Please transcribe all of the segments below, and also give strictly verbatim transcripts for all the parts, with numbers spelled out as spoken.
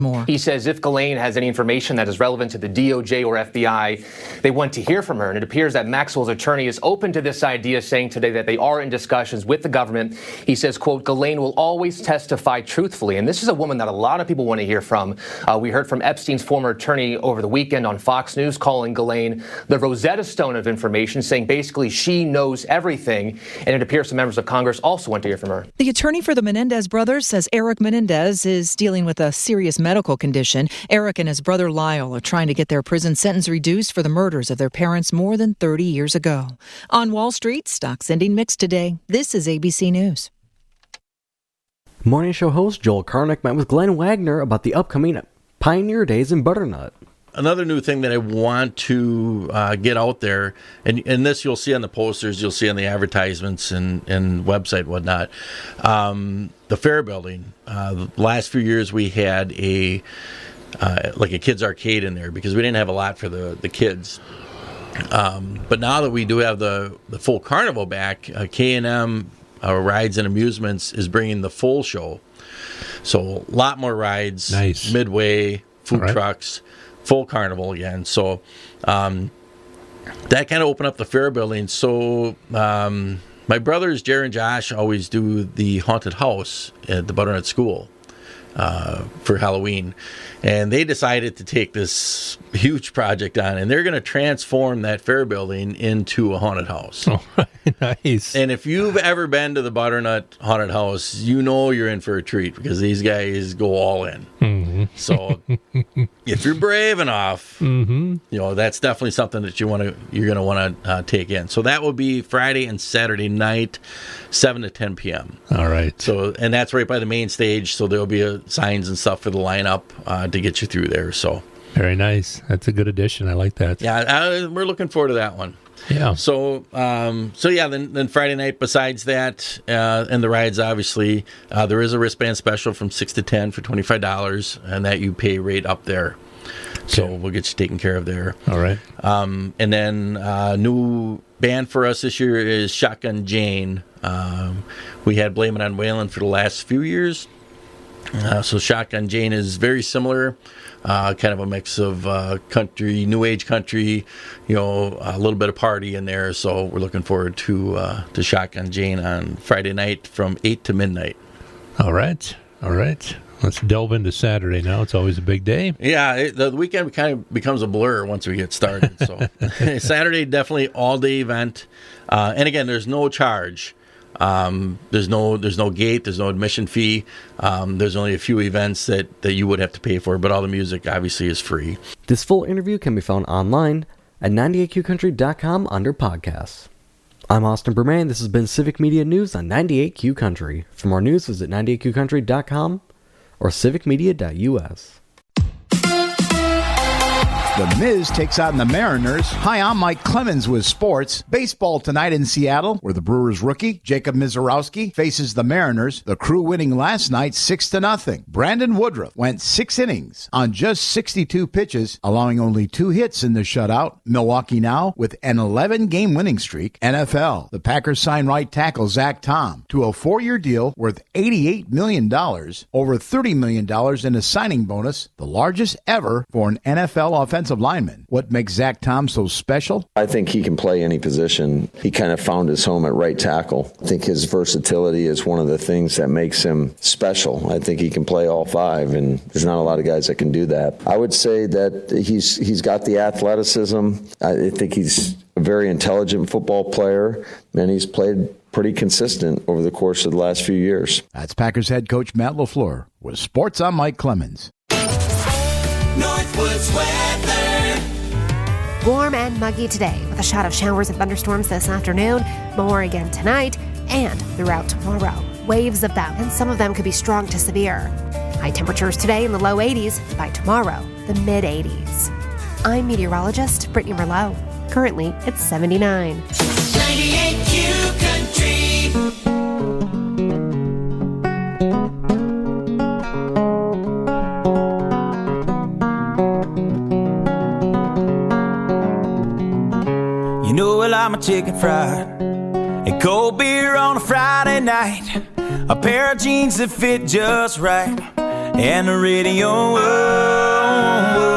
More. He says if Ghislaine has any information that is relevant to the D O J or F B I, they want to hear from her. And it appears that Maxwell's attorney is open to this idea, saying today that they are in discussions with the government. He says, quote, Ghislaine will always testify truthfully. And this is a woman that a lot of people want to hear from. Uh, we heard from Epstein's former attorney over the weekend on Fox News, calling Ghislaine the Rosetta Stone of information, saying basically she knows everything. And it appears some members of Congress also want to hear from her. The attorney for the Menendez brothers says Eric Menendez is dealing with a serious medical condition. Eric and his brother Lyle are trying to get their prison sentence reduced for the murders of their parents more than thirty years ago. On Wall Street, stocks ending mixed today. This is A B C News. Morning show host Joel Karnick met with Glenn Wagner about the upcoming Pioneer Days in Butternut. Another new thing that I want to uh, get out there, and, and this you'll see on the posters, you'll see on the advertisements and, and website and whatnot, um, the Fair Building. Uh, the last few years we had a uh, like a kids arcade in there because we didn't have a lot for the, the kids. Um, but now that we do have the, the full carnival back, uh, K and M uh, Rides and Amusements is bringing the full show. So a lot more rides, nice. Midway, food right. trucks. Full carnival again. So um, that kind of opened up the Fair Building. So um, my brothers, Jerry and Josh, always do the haunted house at the Butternut School uh, for Halloween. And they decided to take this huge project on, and they're going to transform that Fair Building into a haunted house. Oh, nice. And if you've ever been to the Butternut Haunted House, you know you're in for a treat because these guys go all in. Mm-hmm. So if you're brave enough, mm-hmm. you know, that's definitely something that you want to, you're going to want to uh, take in. So that will be Friday and Saturday night, seven to ten p.m. All right. So, and that's right by the main stage. So there'll be a, signs and stuff for the lineup uh, to get you through there. So very nice. That's a good addition. I like that. Yeah, I, we're looking forward to that one. Yeah. So, um, so yeah, then, then Friday night, besides that, uh, and the rides, obviously, uh, there is a wristband special from six to ten for twenty-five dollars, and that you pay right up there. So okay. we'll get you taken care of there. All right. Um, and then uh, new band for us this year is Shotgun Jane. Um, we had Blame It on Waylon for the last few years. Uh, so Shotgun Jane is very similar. Uh, kind of a mix of uh, country, new age country, you know, a little bit of party in there. So we're looking forward to uh, to Shotgun Jane on Friday night from eight to midnight. All right. All right. Let's delve into Saturday now. It's always a big day. Yeah, it, the weekend kind of becomes a blur once we get started. So Saturday, definitely all-day event. Uh, and again, there's no charge. Um, there's no there's no gate, there's no admission fee. Um, there's only a few events that, that you would have to pay for, but all the music obviously is free. This full interview can be found online at ninety-eight q country dot com under podcasts. I'm Austin Berman. This has been Civic Media News on ninety-eight Q Country. For more news, visit ninety-eight q country dot com or civic media dot u s. The Miz takes on the Mariners. Hi, I'm Mike Clemens with sports. Baseball tonight in Seattle, where the Brewers rookie, Jacob Mizorowski, faces the Mariners. The Crew winning last night six to nothing. Brandon Woodruff went six innings on just sixty-two pitches, allowing only two hits in the shutout. Milwaukee now with an eleven-game winning streak. N F L, the Packers sign right tackle Zach Tom to a four-year deal worth eighty-eight million dollars, over thirty million dollars in a signing bonus, the largest ever for an N F L offensive lineman. What makes Zach Tom so special? I think he can play any position. He kind of found his home at right tackle. I think his versatility is one of the things that makes him special. I think he can play all five, and there's not a lot of guys that can do that. I would say that he's he's got the athleticism. I think he's a very intelligent football player, and he's played pretty consistent over the course of the last few years. That's Packers head coach Matt LaFleur. With sports, I'm Mike Clemens. Northwoods weather. Warm and muggy today with a shot of showers and thunderstorms this afternoon. More again tonight and throughout tomorrow. Waves of them, and some of them could be strong to severe. High temperatures today in the low eighties. By tomorrow, the mid eighties. I'm meteorologist Brittany Merlot. Currently, it's seventy-nine. ninety-eight Q Country. You know, well, I'm a chicken fried and cold beer on a Friday night, a pair of jeans that fit just right, and the radio. Oh, oh, oh.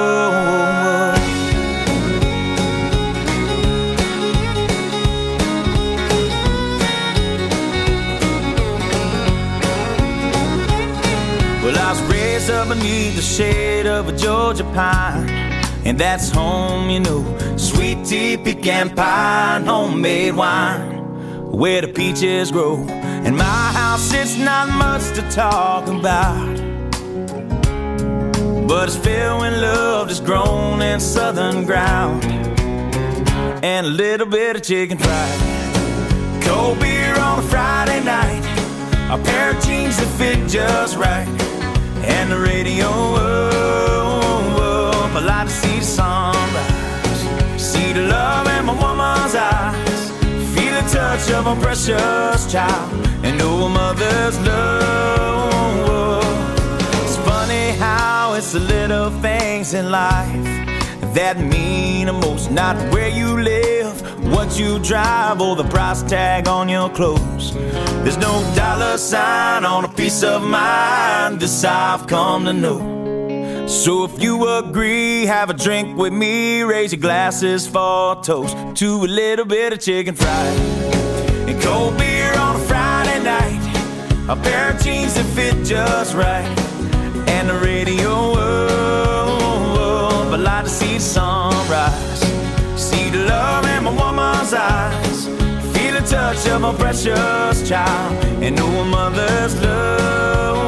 Well, I was raised up beneath the shade of a Georgia pine, and that's home, you know. Sweet tea, pecan pie, and homemade wine, where the peaches grow. In my house, it's not much to talk about, but it's filled with love that's grown in southern ground, and a little bit of chicken fried. Cold beer on a Friday night, a pair of jeans that fit just right, and the radio up. I like to see the sunrise, see the love in my woman's eyes, feel the touch of a precious child, and know a mother's love. It's funny how it's the little things in life that mean the most. Not where you live, what you drive, or the price tag on your clothes. There's no dollar sign on a piece of mind, this I've come to know. So if you agree, have a drink with me, raise your glasses for a toast to a little bit of chicken fried and cold beer on a Friday night, a pair of jeans that fit just right, and the radio up. I like to see the sunrise, see the love in my woman's eyes, feel the touch of a precious child, and know a mother's love.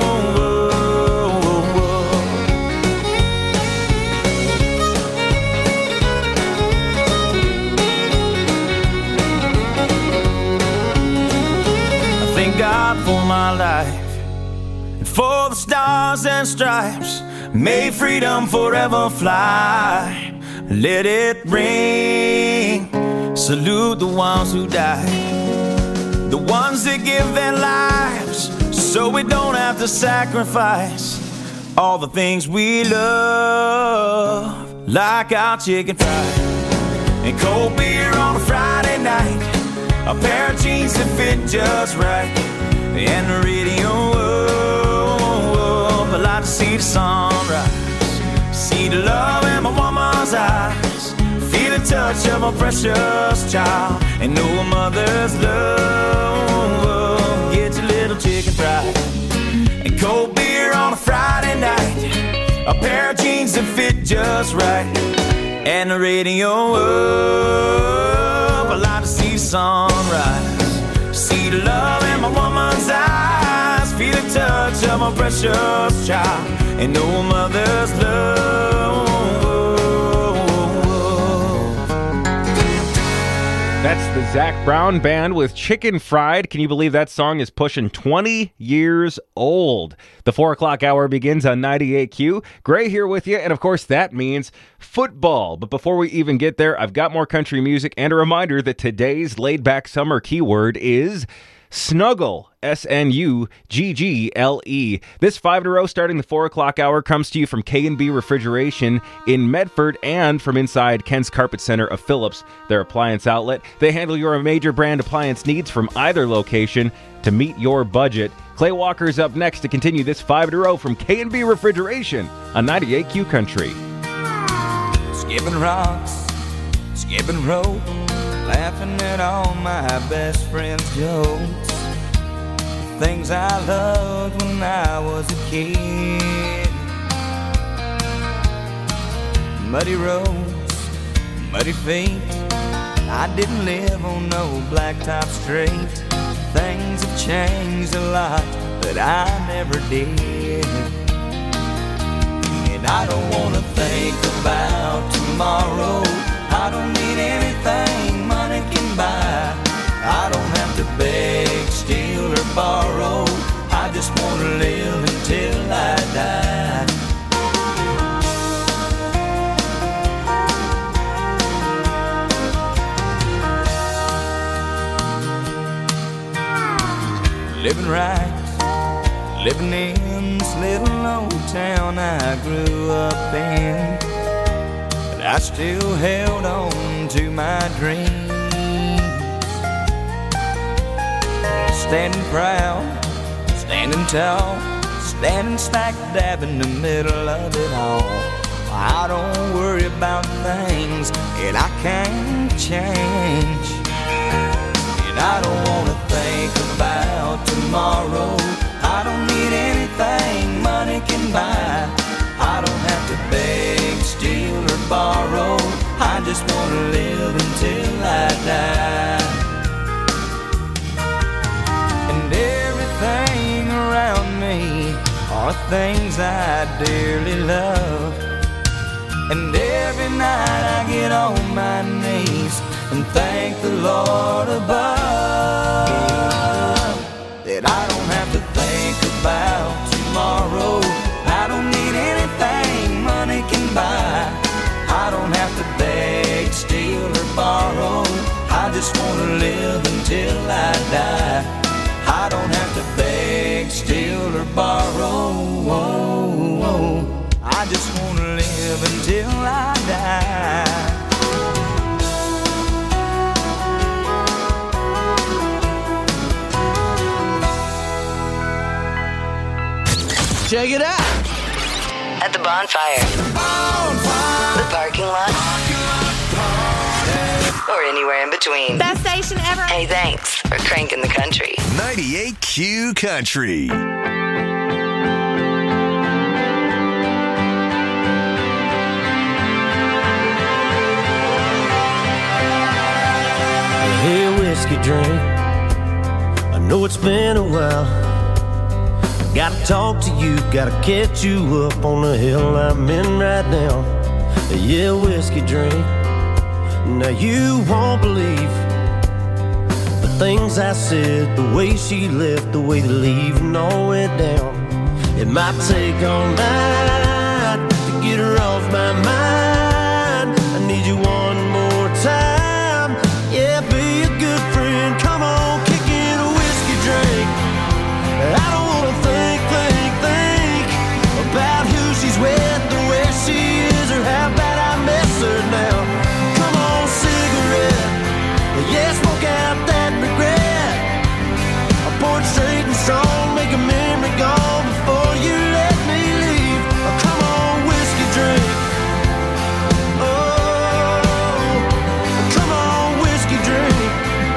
Thank God for my life and for the stars and stripes. May freedom forever fly. Let it ring. Salute the ones who died, the ones that give their lives so we don't have to sacrifice all the things we love, like our chicken fried and cold beer on a Friday night, a pair of jeans that fit just right, and the radio up. I like to see the sunrise, see the love in my woman's eyes, feel the touch of a precious child, and know a mother's love. Get your little chicken fried and cold beer on a Friday night, a pair of jeans that fit just right, and the radio up. I like to see the sunrise, see the love in my woman's eyes, feel the touch of a precious child, and know a mother's love. That's the Zac Brown Band with Chicken Fried. Can you believe that song is pushing twenty years old? The four o'clock hour begins on ninety-eight Q. Gray here with you, and of course that means football. But before we even get there, I've got more country music and a reminder that today's laid-back summer keyword is snuggle. S N U G G L E. This five in a row starting the four o'clock hour comes to you from K and B Refrigeration in Medford and from inside Ken's Carpet Center of Phillips, their appliance outlet. They handle your major brand appliance needs from either location to meet your budget. Clay Walker's up next to continue this five in a row from K and B Refrigeration on ninety-eight Q Country. Skipping rocks, skipping rope, laughing at all my best friends' jokes. Things I loved when I was a kid. Muddy roads, muddy feet, I didn't live on no blacktop street. Things have changed a lot, but I never did. And I don't wanna think about tomorrow. I don't need anything money can buy. I don't have to beg, steal, or borrow. I just want to live until I die. Living right, living in this little old town I grew up in, but I still held on to my dreams. Standing proud, standing tall, standing smack dab in the middle of it all. I don't worry about things that I can't change, and I don't wanna think about tomorrow. I don't need anything money can buy. I don't have to beg, steal, or borrow. I just wanna live until I die. And everything around me are things I dearly love. And every night I get on my knees and thank the Lord above that I don't have to think about tomorrow. I don't need anything money can buy. I don't have to beg, steal, or borrow. I just want to live until I die. I don't have to beg, steal, or borrow. I just want to live until I die. Check it out. At the bonfire. Bonfire. The parking lot. Or anywhere in between. Best station ever. Hey, thanks for cranking the country. ninety-eight Q Country. Hey, whiskey drink, I know it's been a while. Gotta talk to you, gotta catch you up on the hill I'm in right now. Yeah, whiskey drink, now you won't believe the things I said, the way she left, the way the leaving all went down. It might take all night to get her off my mind. I need you one more time. Yeah, be a good friend. Come on, kick in a whiskey drink. I don't wanna think, think, think about who she's with or where she is or how bad I miss her now. Come on, cigarette. Yeah, smoke out that regret. I pour it straight and strong, make a memory gone before you let me leave. Oh, come on, whiskey drink. Oh, come on, whiskey drink.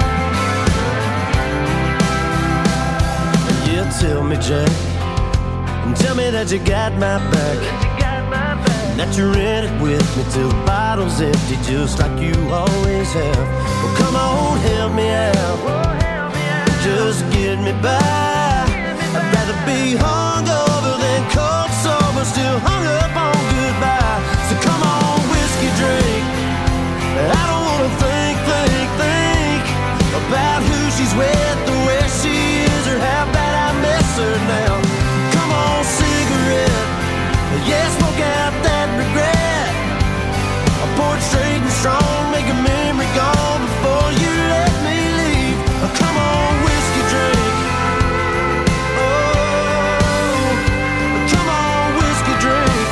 Yeah, tell me, Jack, and tell me that you got my back, that you're in it with me till the bottle's empty, just like you always have. Well, come on, help me out, just get me by. I'd rather be hungover than cold sober, still hung up on goodbye. So come on, whiskey drink. I don't wanna think, think, think about who she's with or where she is or how bad I miss her now. Come on, cigarette. Yeah, smoke out that regret. I pour it straight and strong, make a memory gone before you let me leave. Oh, come on, whiskey drink. Oh, come on, whiskey drink.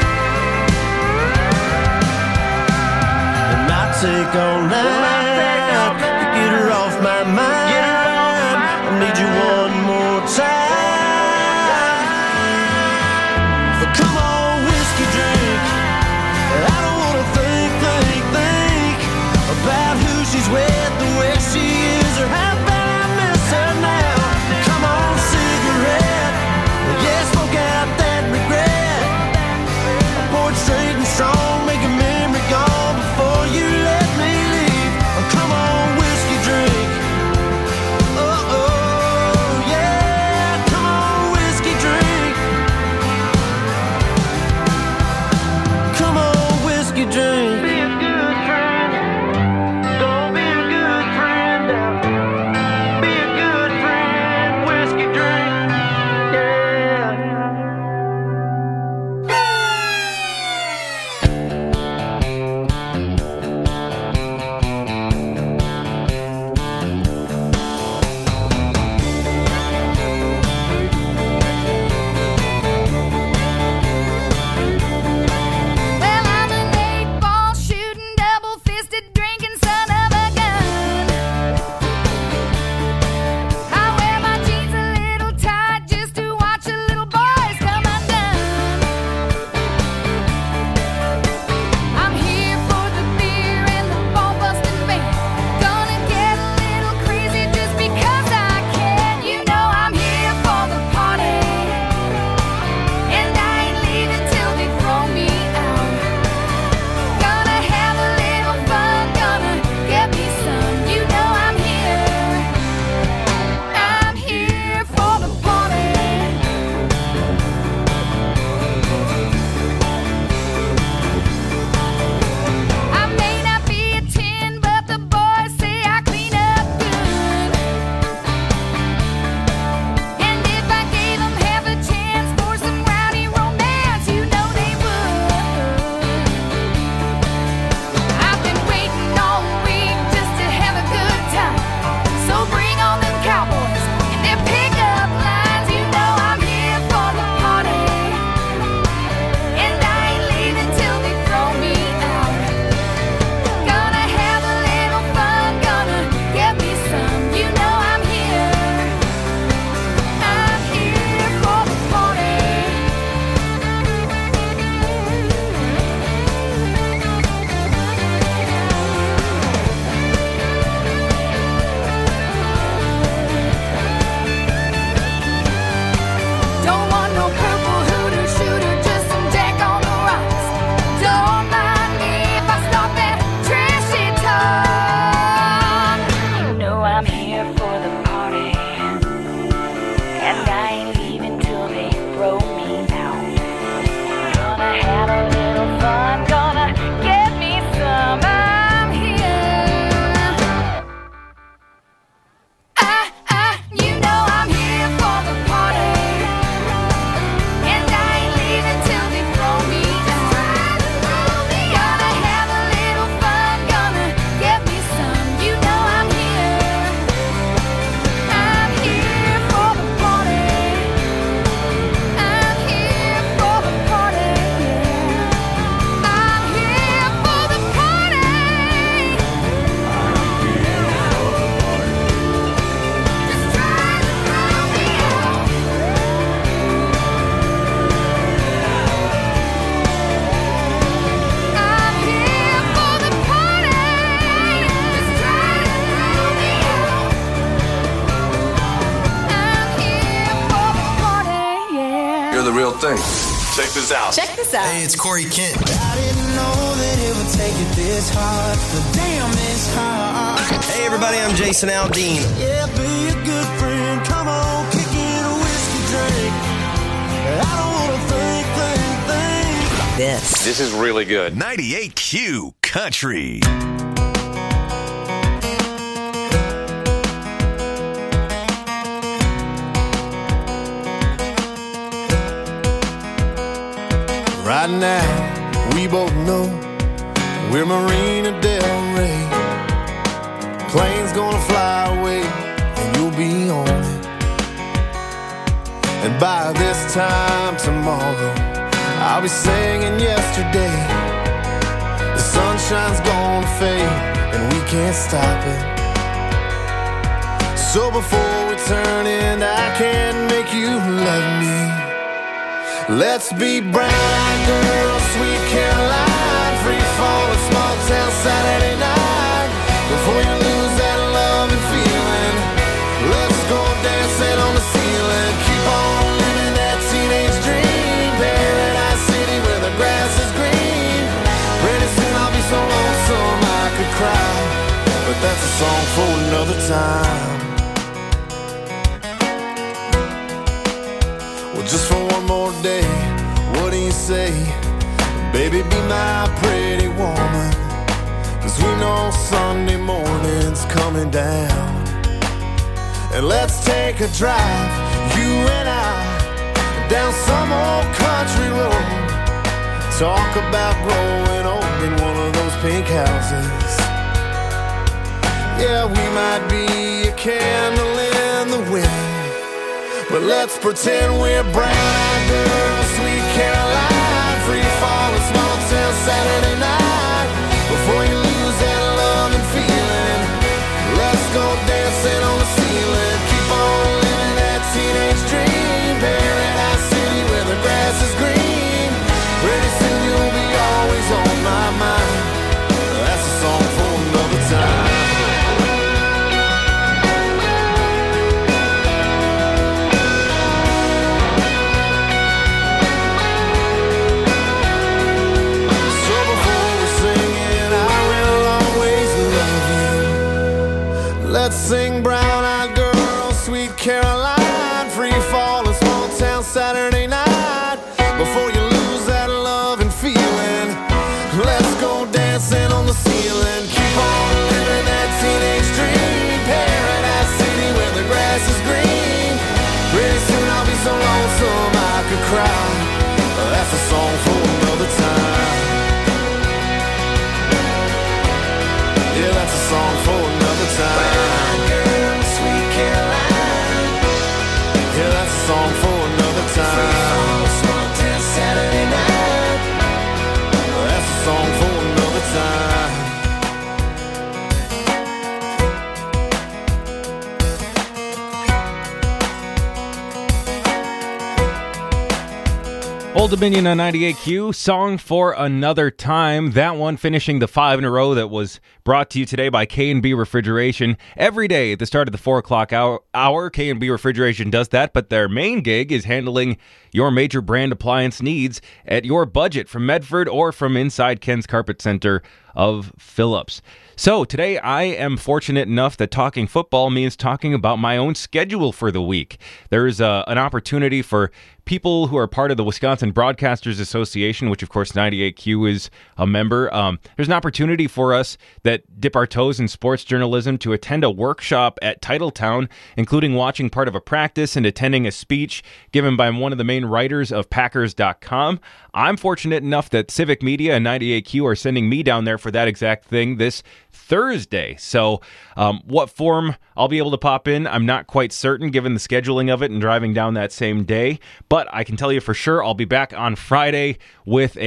It might take all night to get her off my mind. I need you one more time. But come on, whiskey drink. I don't wanna think, think, think about who she's with or where she is or how bad I miss her now. Come on, cigarette. Yeah, smoke out that regret. I pour it straight and strong, make a memory gone before you let me leave. Check this out. Check this out. Hey, it's Corey Kent. I didn't know that it would take it this hard, but damn, it's hard. Hey, everybody, I'm Jason Aldean. Yeah, be a good friend. Come on, kick in a whiskey drink. I don't want to think, think, think. This. This is really good. ninety-eight Q Country. Right now, we both know we're Marina Del Rey. Plane's gonna fly away, and you'll be on it. And by this time tomorrow, I'll be singing yesterday. The sunshine's gonna fade, and we can't stop it. So before we turn in, I can't make you love me. Let's be brown girls, sweet Caroline, free falling, small town Saturday night. Before you lose that love and feeling, let's go dancing on the ceiling. Keep on living that teenage dream, Paradise City where the grass is green. Pretty soon I'll be so lonesome I could cry, but that's a song for another time. Well, just for one more day, what do you say? Baby, be my pretty woman, 'cause we know Sunday morning's coming down. And let's take a drive, you and I, down some old country road. Talk about growing old in one of those pink houses. Yeah, we might be a candle in the wind, but let's pretend we're brown-eyed girls, sweet Caroline, free falling, small town Saturday night. Before you lose that love and feeling, let's go dancing on the ceiling. Keep on living that teenage dream, Paradise City where the grass is green. Pretty soon you'll be always on my mind. That's a song for another time. Let's sing brown-eyed girl, sweet Caroline, free falling, small town Saturday night. Before you lose that love and feeling, let's go dancing on the ceiling. Keep on living that teenage dream, Paradise City where the grass is green. Pretty soon I'll be so lonesome I could cry. That's a song for another time. Yeah, that's a song for another time. Song for another time. Small town Saturday night. That's a song for another time. Old Dominion on ninety-eight Q, Song for Another Time. That one finishing the five in a row that was brought to you today by K and B Refrigeration. Every day at the start of the four o'clock hour, hour, K and B Refrigeration does that, but their main gig is handling your major brand appliance needs at your budget from Medford or from inside Ken's Carpet Center of Phillips. So today I am fortunate enough that talking football means talking about my own schedule for the week. There's uh, an opportunity for people who are part of the Wisconsin Broadcasters Association, which of course ninety-eight Q is a member. Um, there's an opportunity for us that dip our toes in sports journalism to attend a workshop at Titletown, including watching part of a practice and attending a speech given by one of the main writers of Packers dot com. I'm fortunate enough that Civic Media and ninety-eight Q are sending me down there for that exact thing this Thursday. So um, what form I'll be able to pop in, I'm not quite certain given the scheduling of it and driving down that same day. But I can tell you for sure I'll be back on Friday with a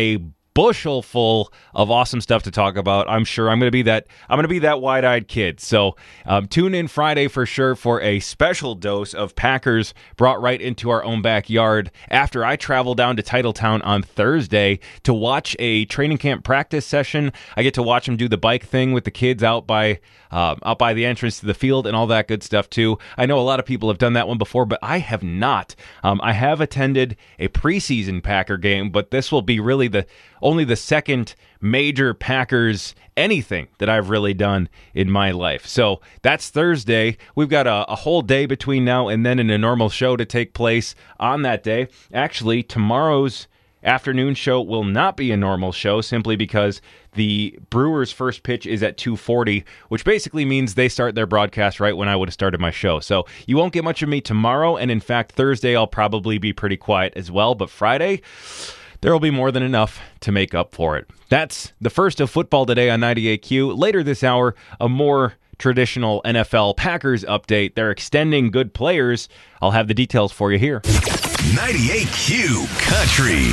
bushel full of awesome stuff to talk about. I'm sure I'm going to be that I'm going to be that wide-eyed kid. So um, tune in Friday for sure for a special dose of Packers brought right into our own backyard after I travel down to Titletown on Thursday to watch a training camp practice session. I get to watch them do the bike thing with the kids out by uh, out by the entrance to the field and all that good stuff too. I know a lot of people have done that one before, but I have not. Um, I have attended a preseason Packer game, but this will be really the only the second major Packers anything that I've really done in my life. So that's Thursday. We've got a, a whole day between now and then and a normal show to take place on that day. Actually, tomorrow's afternoon show will not be a normal show simply because the Brewers' first pitch is at two forty, which basically means they start their broadcast right when I would have started my show. So you won't get much of me tomorrow, and in fact, Thursday I'll probably be pretty quiet as well, but Friday, there will be more than enough to make up for it. That's the first of football today on ninety-eight Q. Later this hour, a more traditional N F L Packers update. They're extending good players. I'll have the details for you here. ninety-eight Q Country.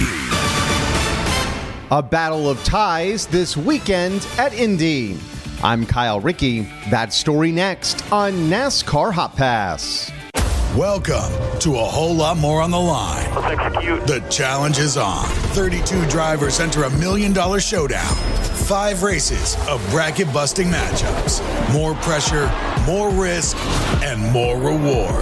A battle of ties this weekend at Indy. I'm Kyle Rickey. That story next on NASCAR Hot Pass. Welcome to A Whole Lot More on the Line. Let's execute. The challenge is on. thirty-two drivers enter a million dollar showdown. Five races of bracket-busting matchups. More pressure, more risk, and more reward.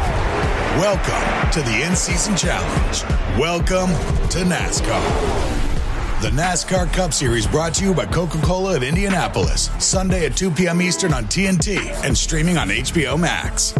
Welcome to the in-season challenge. Welcome to NASCAR. The NASCAR Cup Series brought to you by Coca-Cola of Indianapolis. Sunday at two p.m. Eastern on T N T and streaming on H B O Max.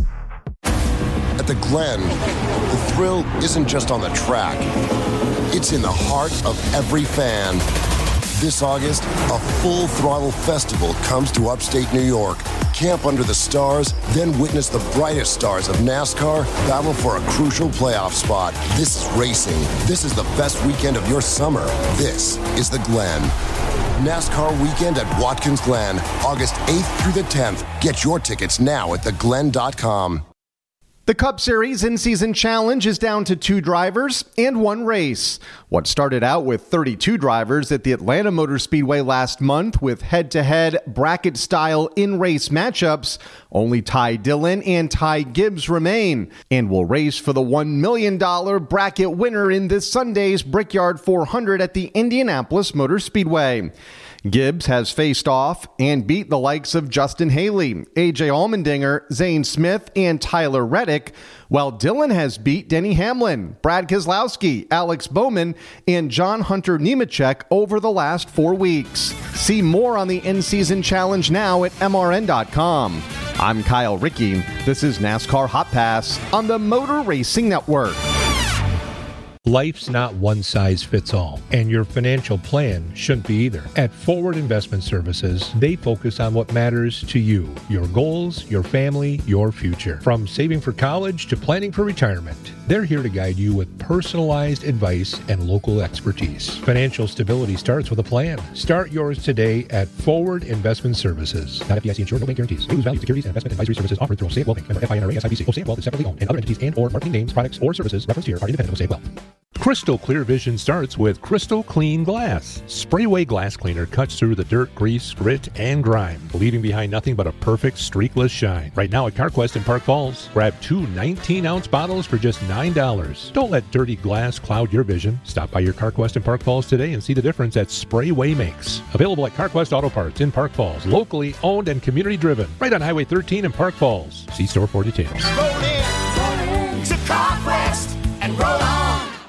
At the Glen, the thrill isn't just on the track. It's in the heart of every fan. This August, a full-throttle festival comes to upstate New York. Camp under the stars, then witness the brightest stars of NASCAR battle for a crucial playoff spot. This is racing. This is the best weekend of your summer. This is the Glen. NASCAR weekend at Watkins Glen, August eighth through the tenth. Get your tickets now at the glen dot com. The Cup Series in-season challenge is down to two drivers and one race. What started out with thirty-two drivers at the Atlanta Motor Speedway last month with head-to-head bracket-style in-race matchups, only Ty Dillon and Ty Gibbs remain and will race for the one million dollars bracket winner in this Sunday's Brickyard four hundred at the Indianapolis Motor Speedway. Gibbs has faced off and beat the likes of Justin Haley, A J Allmendinger, Zane Smith, and Tyler Reddick, while Dillon has beat Denny Hamlin, Brad Keselowski, Alex Bowman, and John Hunter Nemechek over the last four weeks. See more on the in-season challenge now at M R N dot com. I'm Kyle Rickey. This is NASCAR Hot Pass on the Motor Racing Network. Life's not one size fits all, and your financial plan shouldn't be either. At Forward Investment Services, they focus on what matters to you, your goals, your family, your future. From saving for college to planning for retirement, they're here to guide you with personalized advice and local expertise. Financial stability starts with a plan. Start yours today at Forward Investment Services. Not F D I C insured, no bank guarantees. May lose value. Securities and investment advisory services offered through Osaic Wealth Bank. Member F I N R A S I B C. Osaic Wealth is separately owned, and other entities and or marketing names, products, or services referenced here are independent of Osaic Wealth. Crystal Clear Vision starts with Crystal Clean Glass. Sprayway glass cleaner cuts through the dirt, grease, grit, and grime, leaving behind nothing but a perfect streakless shine. Right now at CarQuest in Park Falls, grab two nineteen-ounce bottles for just nine dollars. Don't let dirty glass cloud your vision. Stop by your CarQuest in Park Falls today and see the difference that Sprayway makes. Available at CarQuest Auto Parts in Park Falls, locally owned and community driven, right on Highway thirteen in Park Falls. See store for details. Roll in, roll in to CarQuest and roll on.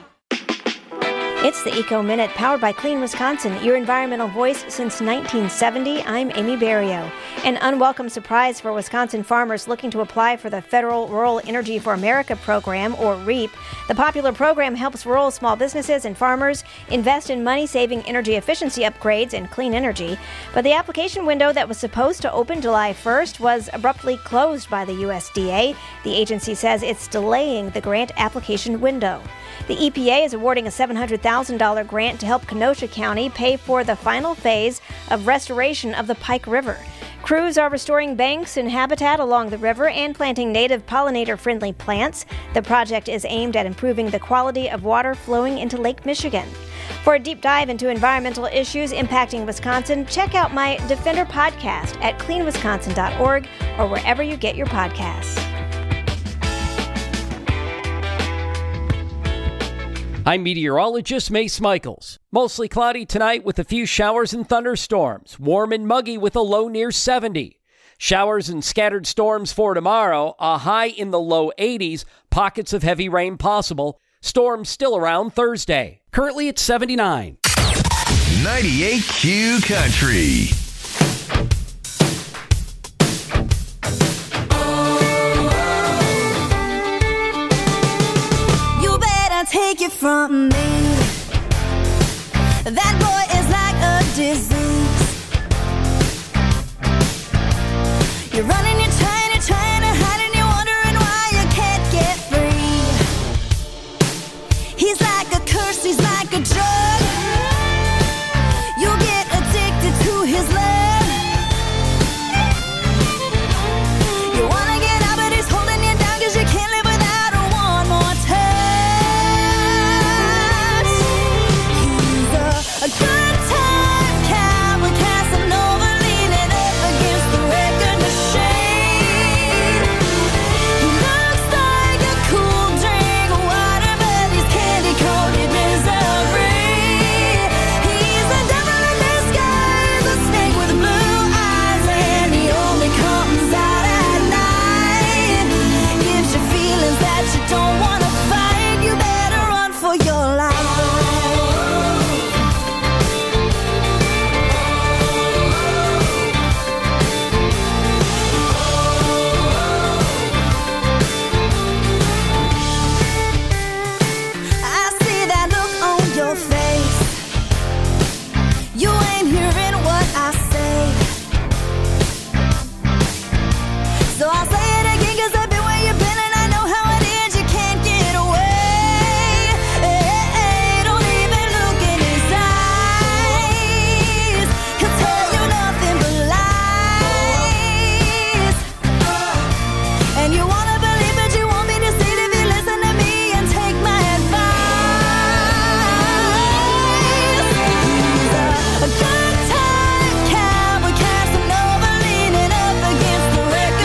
It's the Eco Minute, powered by Clean Wisconsin, your environmental voice since nineteen seventy. I'm Amy Barrio. An unwelcome surprise for Wisconsin farmers looking to apply for the Federal Rural Energy for America program, or REAP. The popular program helps rural small businesses and farmers invest in money-saving energy efficiency upgrades and clean energy. But the application window that was supposed to open July first was abruptly closed by the U S D A. The agency says it's delaying the grant application window. The E P A is awarding a seven hundred thousand dollars grant to help Kenosha County pay for the final phase of restoration of the Pike River. Crews are restoring banks and habitat along the river and planting native pollinator-friendly plants. The project is aimed at improving the quality of water flowing into Lake Michigan. For a deep dive into environmental issues impacting Wisconsin, check out my Defender podcast at clean wisconsin dot org or wherever you get your podcasts. I'm meteorologist Mace Michaels. Mostly cloudy tonight with a few showers and thunderstorms. Warm and muggy with a low near seventy. Showers and scattered storms for tomorrow. A high in the low eighties. Pockets of heavy rain possible. Storms still around Thursday. Currently at seventy-nine. ninety-eight Q Country. Take it from me. That boy is like a disease. You're running, you're trying, you're trying to hide, and you're wondering why you can't get free. He's like a curse, he's like a drug. You'll get addicted to his love. You wanna get out, but he's holding you down, cause you can't live without her one more time. A good time cowboy Casanova leaning up against the record machine. He looks like a cool drink of water, but he's candy-coated misery. He's the devil in disguise, a snake with blue eyes, and he only comes out at night. Gives you feelings that you don't want to fight. You better run for your life. So I'll say it again, cause I've been where you've been and I know how it is, you can't get away. Hey, hey, don't even look in his eyes. He'll tell you nothing but lies. And you wanna believe but you won't be deceived if you listen to me and take my advice. He's a, a good time cowboy Casanova leaning up against the record.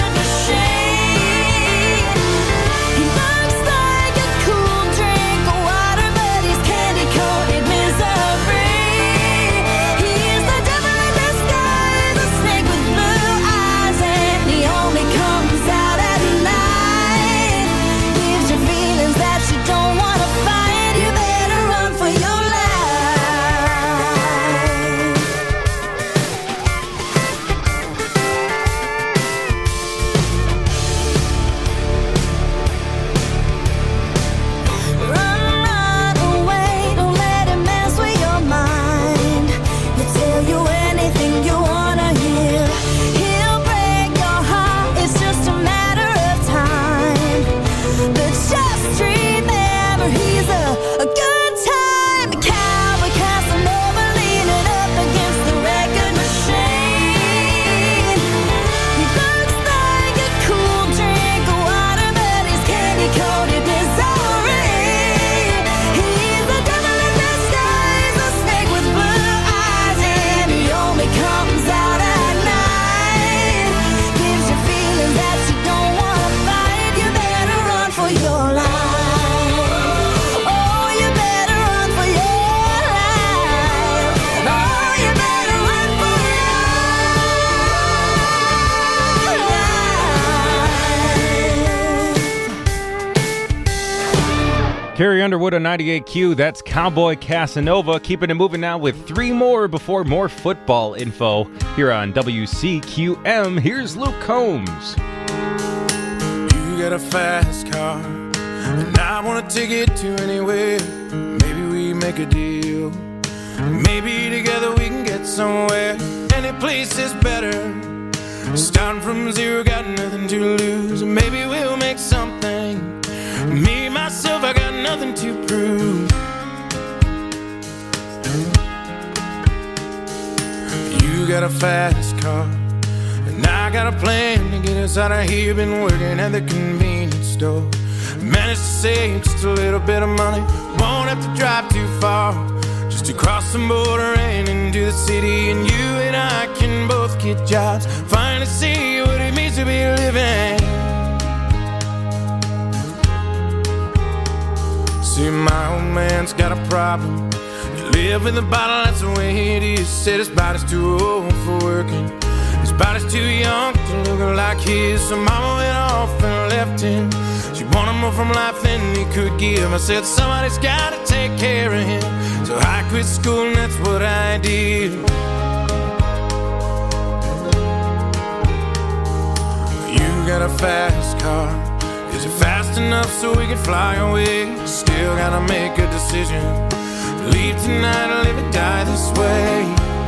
Carrie Underwood on ninety-eight Q. That's Cowboy Casanova. Keeping it moving now with three more before more football info here on W C Q M. Here's Luke Combs. You got a fast car, and I want to take it to anywhere. Maybe we make a deal. Maybe together we can get somewhere. Any place is better. Starting from zero, got nothing to lose. Maybe we'll make something. Me, myself, I got nothing to prove. You got a fast car, and And I got a plan to get us out of here. Been working at the convenience store. Managed to save just a little bit of money. Won't have to drive too far, just to cross the border and into the city. And you and I can both get jobs, finally see what it means to be living. See, my old man's got a problem. He live with a bottle, that's the way it is. Said his body's too old for working, his body's too young to look like his. So mama went off and left him. She wanted more from life than he could give. I said somebody's gotta take care of him. So I quit school and that's what I did. You got a fast car, is it fast enough so we can fly away? Still gotta make a decision, leave tonight or live or die this way.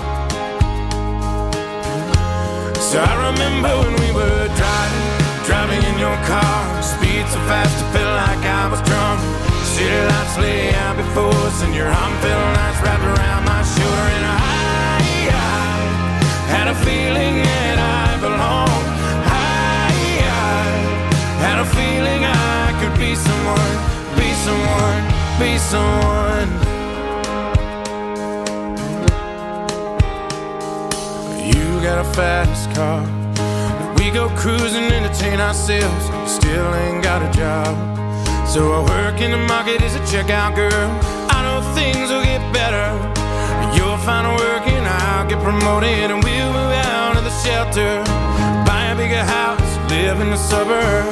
So I remember when we were driving, driving in your car, speed so fast it felt like I was drunk. City lights lay out before us and your arm felt nice wrapped around my shoulder. And I, I had a feeling that I belonged. I, I had a feeling I could be someone, be someone, be someone. You got a fast car, we go cruising, entertain ourselves. Still ain't got a job, so I work in the market as a checkout girl. I know things will get better. You'll find work and I'll get promoted, and we'll move out of the shelter, buy a bigger house, live in the suburbs.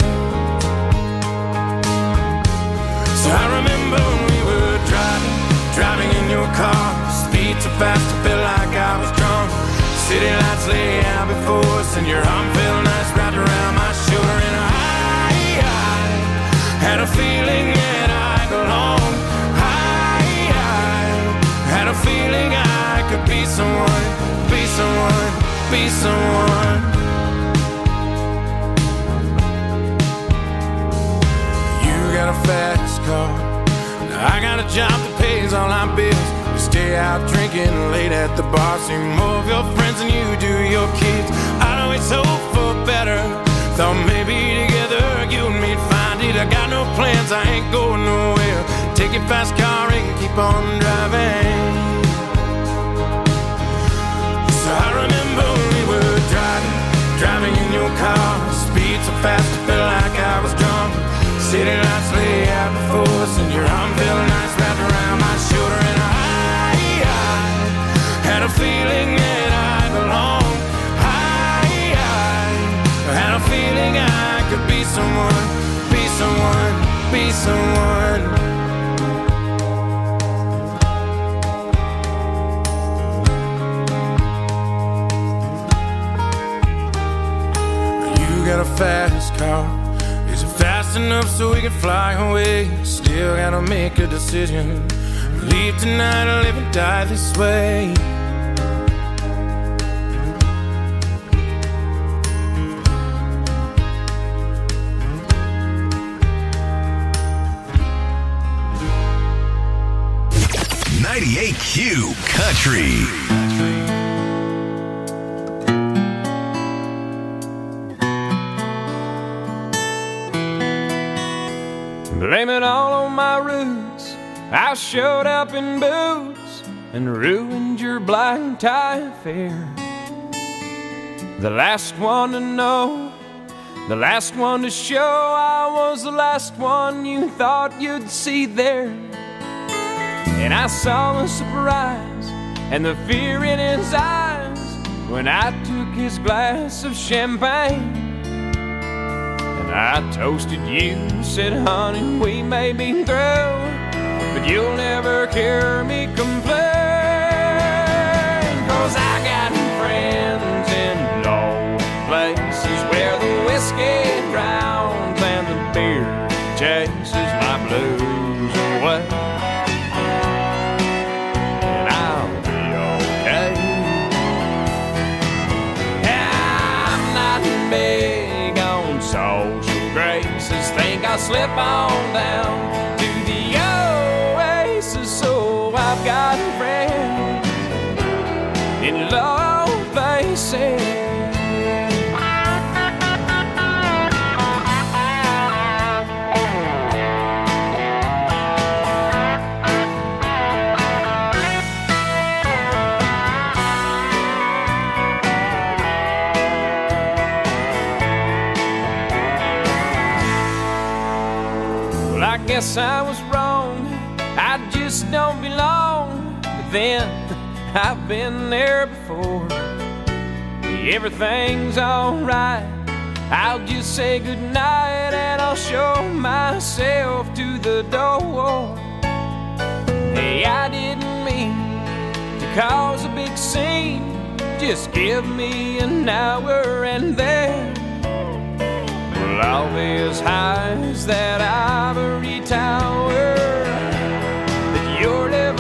So I remember when we were driving, driving in your car, speed so fast it felt like I was drunk. City lights lay out before us and your arm felt nice wrapped around my shoulder. And I, I had a feeling that I belonged. I, I had a feeling I could be someone, be someone, be someone. You got a fast car, I got a job that pays all our bills. Stay out drinking late at the bar, see more of your friends than you do your kids. I'd always hope for better, thought maybe together you and me'd find it. I got no plans, I ain't going nowhere. Take your fast car and keep on driving. So I remember when we were driving, driving in your car, speed so fast it felt like I was drunk. City lights lay out before us and your arm felt nice wrapped around my shoulder. And I had a feeling that I belonged. I, I had a feeling I could be someone, be someone, be someone. You got a fast car, is it fast enough so we can fly away? Still gotta make a decision, leave tonight or live and die this way. ninety-eight Q Country. Blame it all on my roots. I showed up in boots and ruined your black tie affair. The last one to know, the last one to show, I was the last one you thought you'd see there. And I saw the surprise and the fear in his eyes when I took his glass of champagne. And I toasted you, said, honey, we may be through, but you'll never hear me complain. 'Cause I got friends in low places where the whiskey drowns and the beer chases my blues away. And I'll be okay. I'm not big on social graces, think I'll slip on down to the oasis. So I've got friends in low places. guess I was wrong, I just don't belong. But then, I've been there before. Everything's alright, I'll just say goodnight and I'll show myself to the door. Hey, I didn't mean to cause a big scene. Just give me an hour and then we'll all be as high as that ivory tower that you're living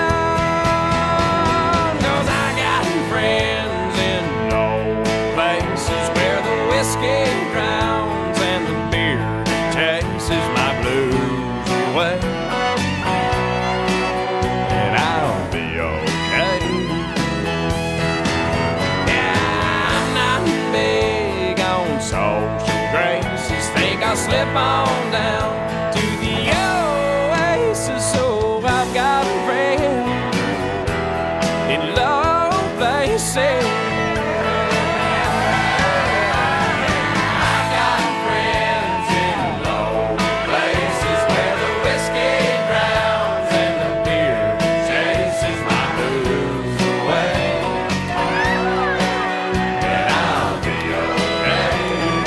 on. 'Cause I got friends in low places where the whiskey drowns and the beer chases my blues away. And I'll be okay. Yeah, I'm not big on social graces. Think I'll slip on down to the oasis. So I've got friends in low places. I've got friends in low places where the whiskey drowns and the beer chases my blues away. And I'll be okay.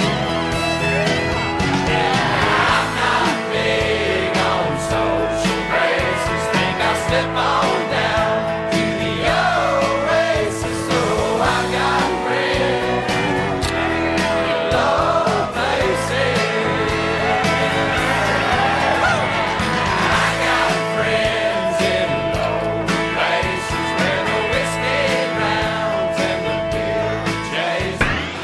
Yeah, I'm not big on social graces. Think I'll slip on down to the oasis. So I've got friends in low places. I got friends in low places where the whiskey drowns and the beer chases.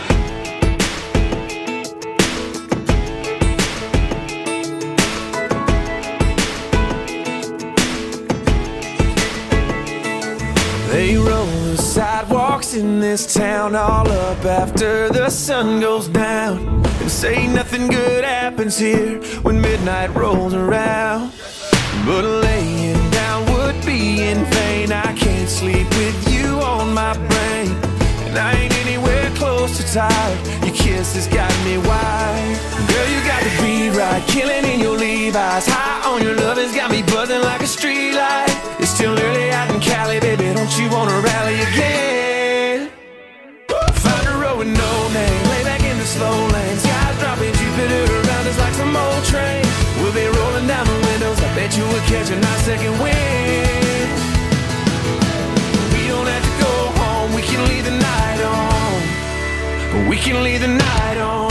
They roll the sidewalks in this town all up after the sun goes down, and say nothing good happens here when midnight rolls around. But laying down would be in vain. I can't sleep with you on my brain, and I ain't anywhere close to tired. Your kiss has got me wired. Girl, you got the beat right, killing in your Levi's. High on your love has got me buzzing like a street light. It's still early out in Cali, baby, don't you wanna rally again? Find a road with no name, lay back in the slow lane. Skies dropping, Jupiter around us like some old train. We'll be rolling down the windows, I bet you we'll catch a nice second wind. We don't have to go home, we can leave the night on. We can leave the night on.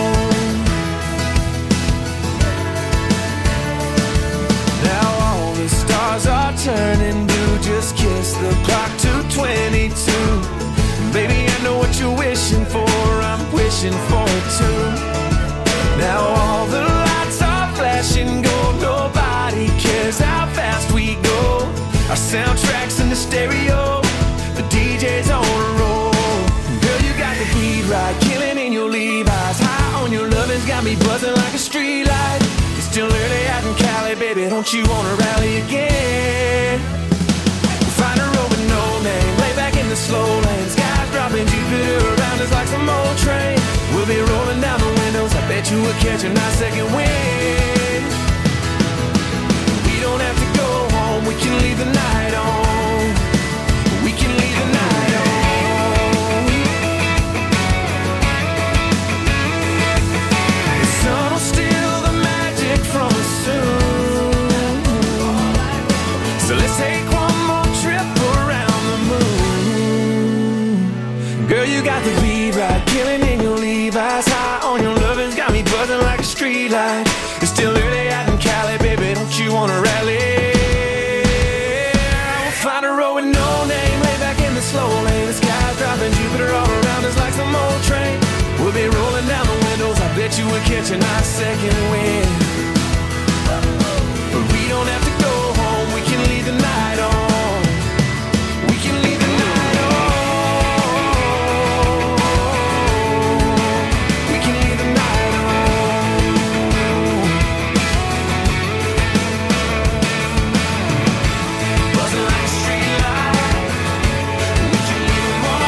Now all the stars are turning blue. Just kiss the clock to twenty-two. Baby, I know what you're wishing for. I'm wishing for it too. Now all the lights are flashing gold. Nobody cares how fast we go. Our soundtrack's in the stereo. The D J's on a roll. Girl, you got the beat right, killing in your Levi's. High on your lovin's got me buzzing like a street light. It's still early out in Cali, baby, don't you wanna rally again? Find a road with no name, lay back in the slow lane. Skies dropping, Jupiter around us like some old train. We'll be rolling down the windows, I bet you we'll catch a nice second wind. We don't have to go home, we can leave the night on. We can leave the night on. The sun will steal the magic from us soon. So let's take one more trip around the moon. Girl, you got the beat right, killing in your Levi's. High on your lovin's got me buzzing like a street light. It's still early out in Cali, baby, don't you wanna rally? We'll find a road with no name, lay back in the slow lane. The sky's dropping, Jupiter all around us like some old train. We'll be rolling down the windows, I bet you we'll catch a nice second wind. But we don't have to go home, we can leave the night on. We can leave the night on. We can leave the night on. Buzzing like a street light. We can leave them on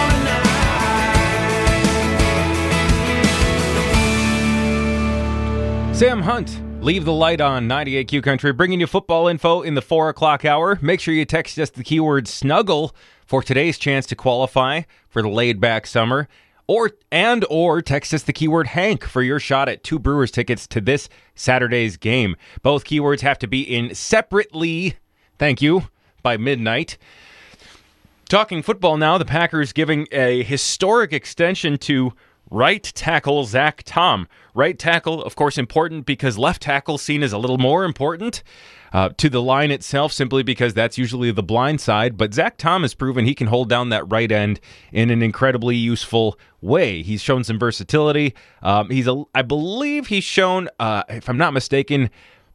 tonight. Sam Hunt, Leave the Light on ninety-eight Q Country, bringing you football info in the four o'clock hour. Make sure you text us the keyword snuggle for today's chance to qualify for the laid-back summer. Or and or text us the keyword Hank for your shot at two Brewers tickets to this Saturday's game. Both keywords have to be in separately, thank you, by midnight. Talking football now, the Packers giving a historic extension to right tackle Zach Tom. Right tackle, of course, important because left tackle seen as a little more important uh, to the line itself, simply because that's usually the blind side. But Zach Tom has proven he can hold down that right end in an incredibly useful way. He's shown some versatility. Um, he's, a, I believe, he's shown, uh, if I'm not mistaken,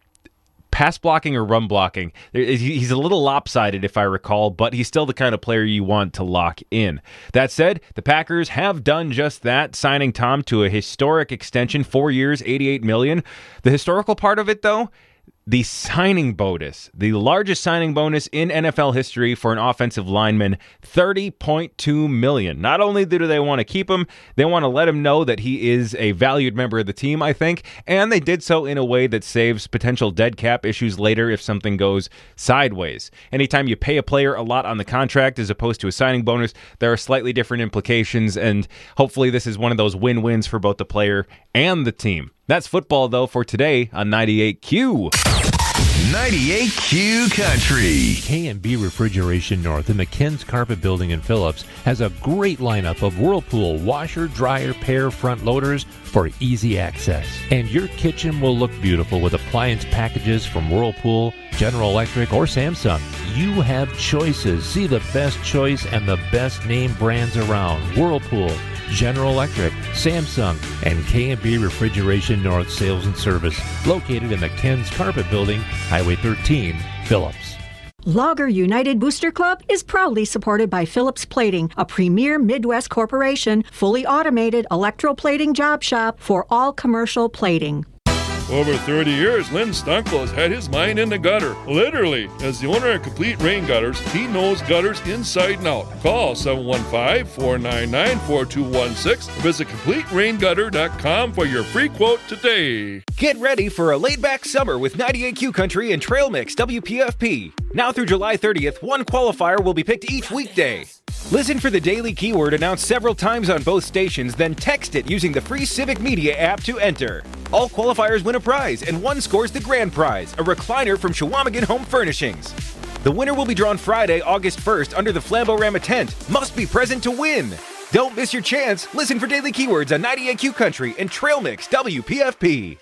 pass blocking or run blocking. He's a little lopsided, if I recall, but he's still the kind of player you want to lock in. That said, the Packers have done just that, signing Tom to a historic extension, four years, eighty-eight million dollars. The historical part of it, though, the signing bonus, the largest signing bonus in N F L history for an offensive lineman, thirty point two million dollars. Not only do they want to keep him, they want to let him know that he is a valued member of the team, I think, and they did so in a way that saves potential dead cap issues later if something goes sideways. Anytime you pay a player a lot on the contract as opposed to a signing bonus, there are slightly different implications, and hopefully this is one of those win-wins for both the player and the team. That's football, though, for today on ninety-eight Q. ninety-eight Q Country. K and B Refrigeration North in the Ken's Carpet Building in Phillips has a great lineup of Whirlpool washer, dryer, pair front loaders for easy access. And your kitchen will look beautiful with appliance packages from Whirlpool, General Electric, or Samsung. You have choices. See the best choice and the best name brands around. Whirlpool, General Electric, Samsung, and K and B Refrigeration North Sales and Service, located in the Ken's Carpet Building, Highway thirteen, Phillips. Logger United Booster Club is proudly supported by Phillips Plating, a premier Midwest corporation, fully automated electroplating job shop for all commercial plating. Over thirty years, Lynn Stunkle has had his mind in the gutter. Literally, as the owner of Complete Rain Gutters, he knows gutters inside and out. Call seven one five, four nine nine, four two one six. Visit complete rain gutter dot com for your free quote today. Get ready for a laid-back summer with ninety-eight Q Country and Trail Mix W P F P. Now through July thirtieth, one qualifier will be picked each weekday. Listen for the daily keyword announced several times on both stations, then text it using the free Civic Media app to enter. All qualifiers win a prize, and one scores the grand prize, a recliner from Chequamegon Home Furnishings. The winner will be drawn Friday, August first, under the Flamborama tent. Must be present to win. Don't miss your chance. Listen for daily keywords on ninety-eight Q Country and Trail Mix W P F P.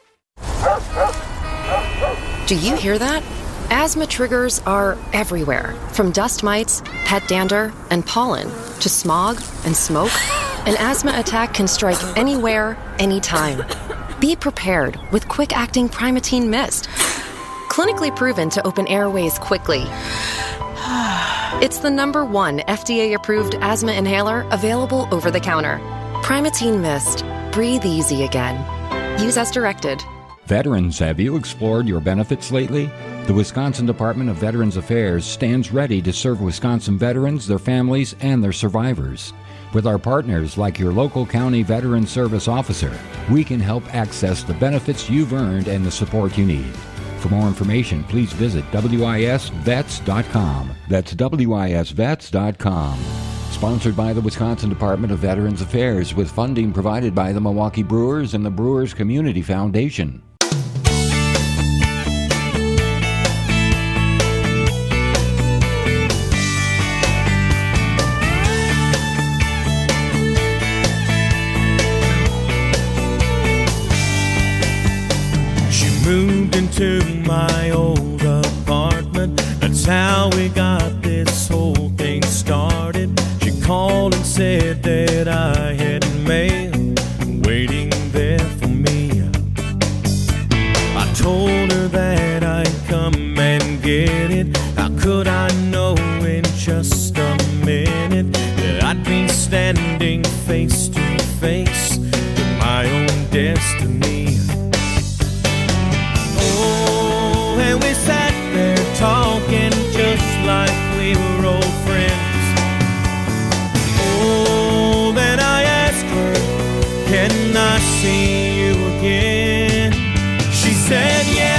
Do you hear that? Asthma triggers are everywhere, from dust mites, pet dander, and pollen, to smog and smoke. An asthma attack can strike anywhere, anytime. Be prepared with quick-acting Primatene Mist. Clinically proven to open airways quickly. It's the number one F D A-approved asthma inhaler available over the counter. Primatene Mist. Breathe easy again. Use as directed. Veterans, have you explored your benefits lately? The Wisconsin Department of Veterans Affairs stands ready to serve Wisconsin veterans, their families, and their survivors. With our partners like your local county veteran service officer, we can help access the benefits you've earned and the support you need. For more information, please visit W I S vets dot com. That's W I S vets dot com. Sponsored by the Wisconsin Department of Veterans Affairs with funding provided by the Milwaukee Brewers and the Brewers Community Foundation. Moved into my old apartment. That's how we got this whole thing started. She called and said that I had mail waiting there for me. I told her that I'd come and get it. How could I know in just a minute that I'd be standing face to face with my own destiny? And we sat there talking just like we were old friends. Oh, then I asked her, can I see you again? She said, yeah.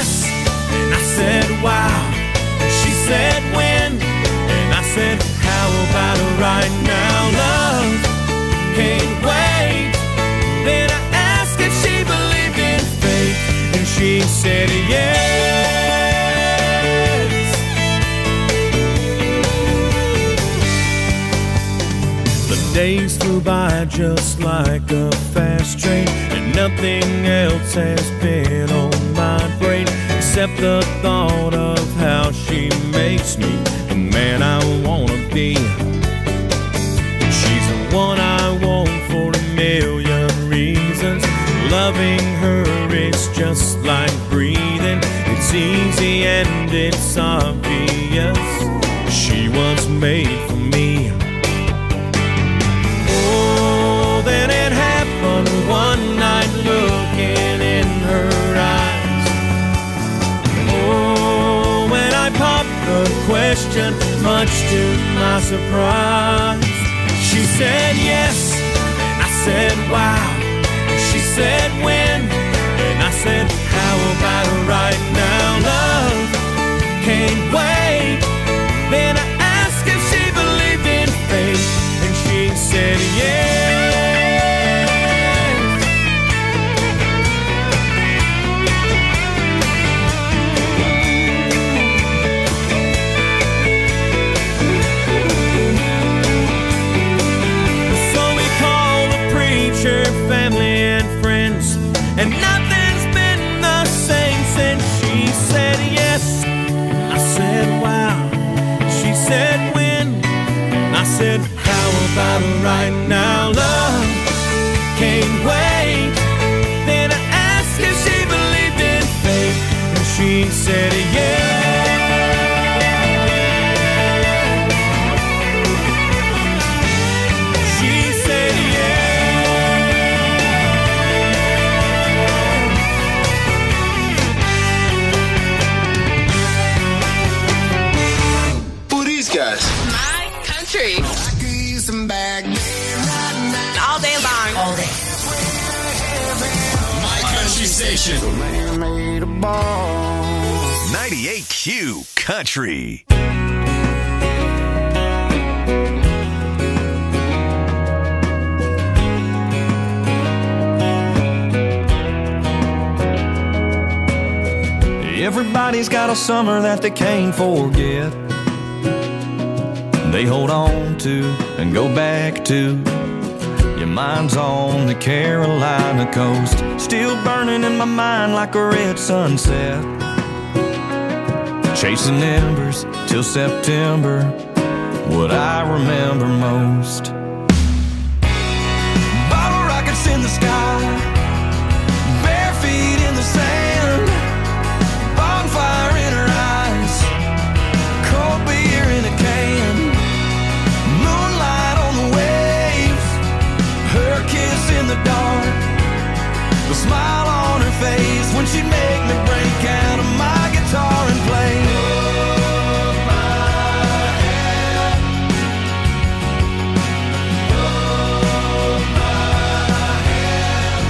Days flew by just like a fast train, and nothing else has been on my brain except the thought of how she makes me the man I wanna be. She's the one I want for a million reasons. Loving her is just like breathing. It's easy and it's obvious. She was made for me. Oh, then it happened one night, looking in her eyes. Oh, when I popped the question, much to my surprise, she said yes, and I said wow. She said when, and I said how about right now? Love can't wait. Then I asked if she believed in fate, and she said yes. So we called the preacher, family and friends, and nothing's been the same since. She said yes, I said wow. She said when, I said how about right now? Love can't wait. Then I asked if she believed in fate, and she said yes. She said Who are these guys? My country. All day long. All day. My country station. ninety-eight Q Country. Everybody's got a summer that they can't forget. They hold on to and go back to. Your mind's on the Carolina coast, still burning in my mind like a red sunset. Chasing embers till September, what I remember most. Bottle rockets in the sky, bare feet in the sand, bonfire in her eyes, cold beer in a can, moonlight on the waves, her kiss in the dark, the smile on her face when she'd make me break out of my guitar and play. Hold my hand, hold my hand.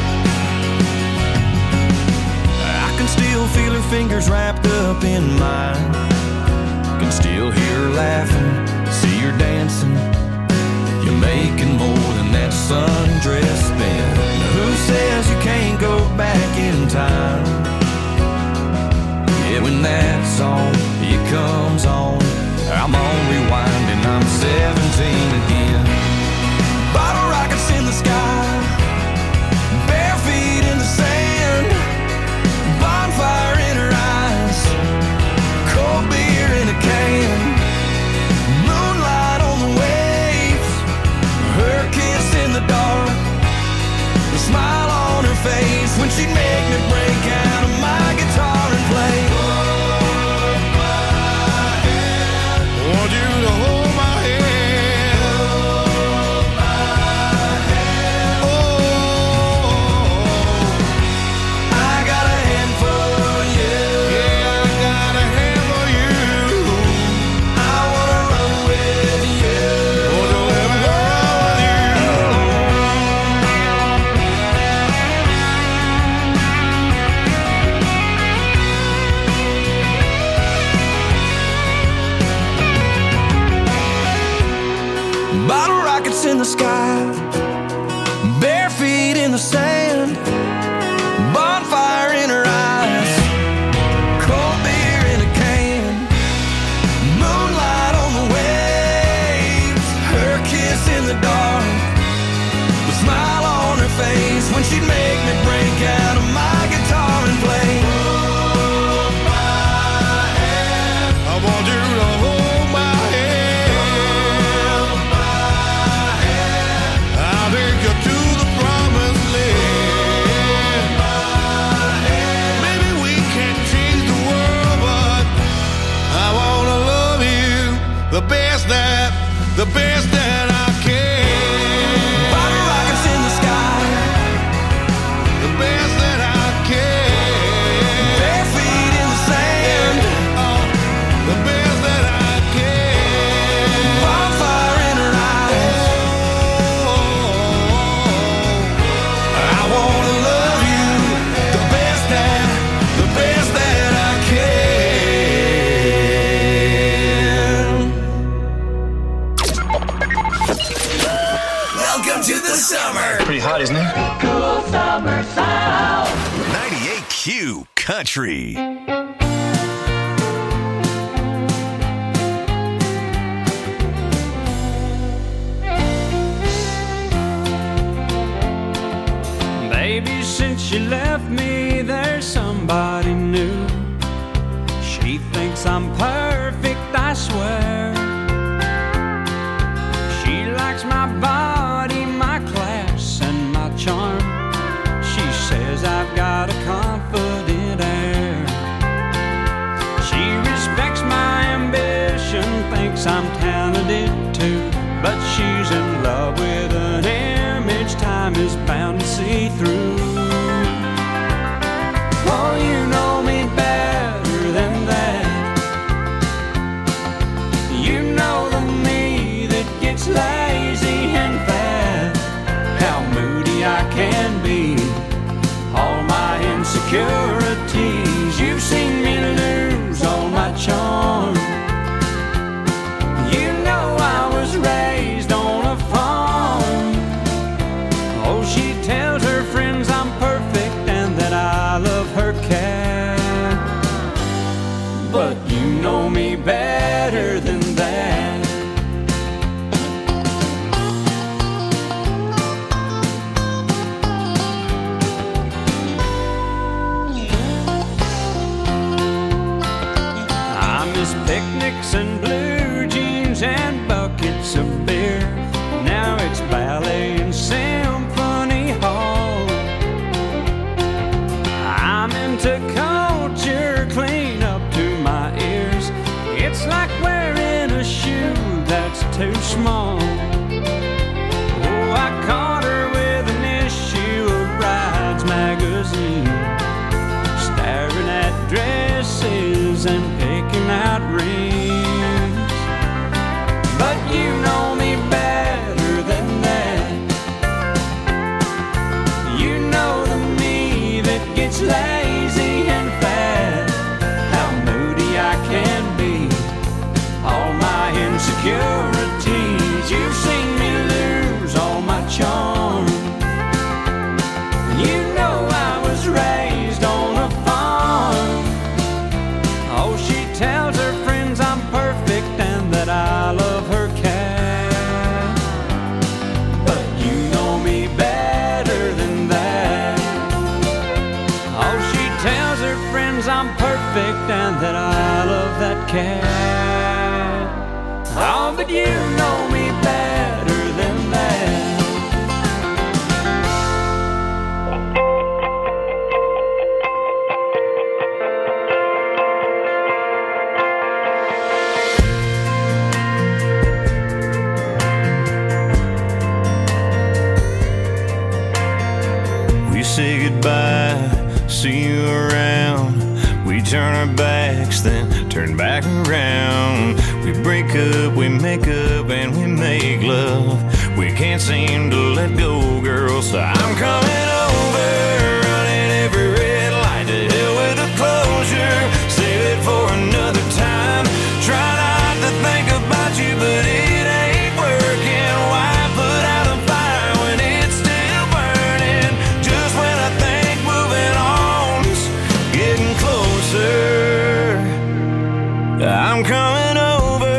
I can still feel her fingers wrapped up in mine, can still hear her laughing, see her dancing. You're making more than that sundress spin. Who says you can't go back in time? Yeah, when that song, it comes on, I'm on rewind and I'm seventeen again. Bottle rockets in the sky, bare feet in the sand, bonfire in her eyes, cold beer in a can, moonlight on the waves, her kiss in the dark, the smile on her face when she'd make me break out of my guitar and play. Hold my hand, want you to hold my hand, hold my hand. Oh, I got a hand for you. Yeah, I got a hand for you. I wanna run with you. Want to let me run with you. Bottle rockets in the sky, bare feet in the sand, bonfire in her eyes, cold beer in a can, moonlight on the waves, her kiss in the dark, face when she'd make me break out of my guitar and play. Hold my hand. I want you to hold my hand. Hold my hand. I'll take you to the promised land. Hold my hand. Maybe we can't change the world, but I wanna love you the best that, the best that I can. Bottle rockets in the sky, the best that I can. Bare feet in the sand, oh, the best that I can. Bonfire in her eyes, oh, I wanna love you the best that, the best that I can. Welcome to the summer. Pretty hot, isn't it? Cool summer sound. ninety-eight Q Country. Baby, since you left me, there's somebody new. She thinks I'm perfect, I swear. She likes my body, my class, and my charm. She says I've got a confident air. She respects my ambition, thinks I'm talented too. But she's in love with an image time is bound to see through. Oh, you know me better than that. You know the me that gets lazy and fat. How moody I can be, all my insecurities. You've seen me lose all my charm. You know I was raised on a farm. Oh, she tells her friends I'm perfect and that I love her cat. But you know me better than that. I miss picnics and blue jeans and buckets of beer. Now it's ballet and symphony hall. I'm into culture clean up to my ears. It's like wearing a shoe that's too small. Oh, I caught her with an issue of Brides magazine, staring at dresses and picking out rings. But you know me better than that. You know the me that gets lazy and fat. How moody I can be, all my insecurities. You've seen me lose all my charm. You know I was raised on a farm. Oh, she tells her friends I'm perfect and that I love her cat. But you know me better than that. Oh, she tells her friends I'm perfect and that I love that cat. Oh, but you know me better than that. We say goodbye, see you around. We turn our backs, then turn back around. We break up, we make up, and we make love. We can't seem to let go, girl, so I'm coming over, running every red light. To hell with the closure, save it for another time. Try not to think about you, but it ain't working. Why put out a fire when it's still burning? Just when I think moving on's getting closer, I'm coming over.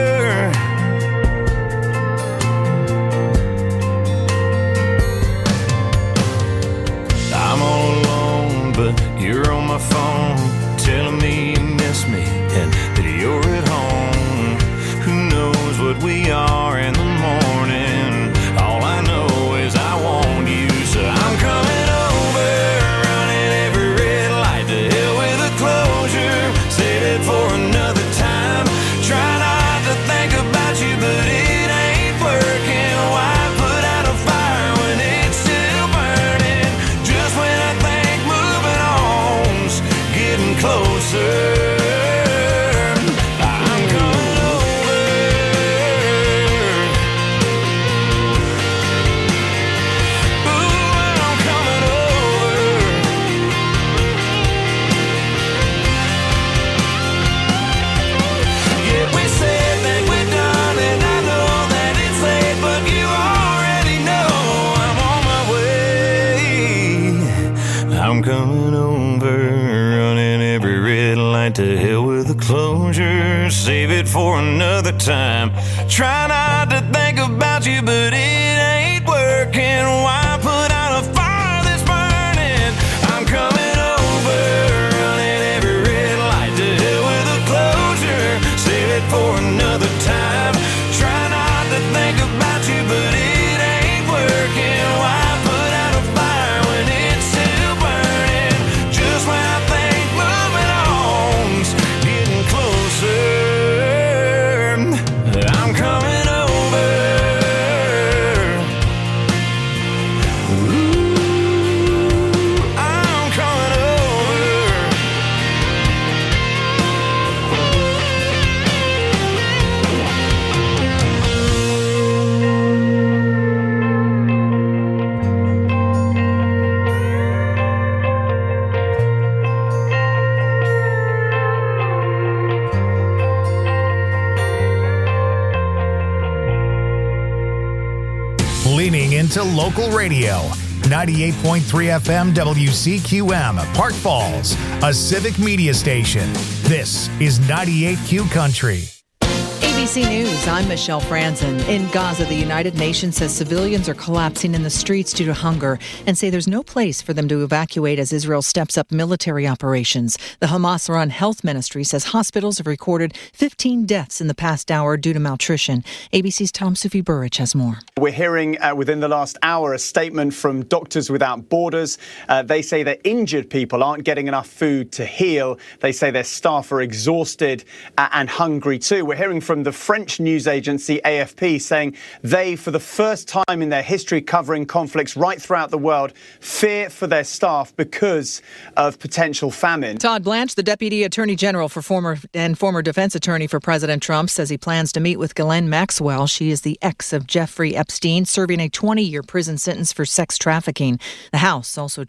closure, save it for another time. Try not to think about you, but it ain't working. Why put out a fire that's burning? I'm coming over, running every red light to hell with a closure, save it for another time. Try not to think about you, but it ain't working. Why put out a fire when it's still burning? Just when I think moving on's getting closer, I'm coming over. Ooh, I'm coming over. Leaning into local radio. ninety-eight point three F M W C Q M, Park Falls, a civic media station. This is ninety-eight Q Country. A B C News, I'm Michelle Franzen. In Gaza, the United Nations says civilians are collapsing in the streets due to hunger and say there's no place for them to evacuate as Israel steps up military operations. The Hamas-run health ministry says hospitals have recorded fifteen deaths in the past hour due to malnutrition. A B C's Tom Sufi Burrich has more. We're hearing uh, within the last hour a statement from Doctors Without Borders. Uh, they say that injured people aren't getting enough food to heal. They say their staff are exhausted uh, and hungry too. We're hearing from the French news agency A F P saying they, for the first time in their history covering conflicts right throughout the world, fear for their staff because of potential famine. Todd Blanche, the Deputy Attorney General for former and former defense attorney for President Trump, says he plans to meet with Ghislaine Maxwell. She is the ex of Jeffrey Epstein, serving a twenty-year prison sentence for sex trafficking. The House also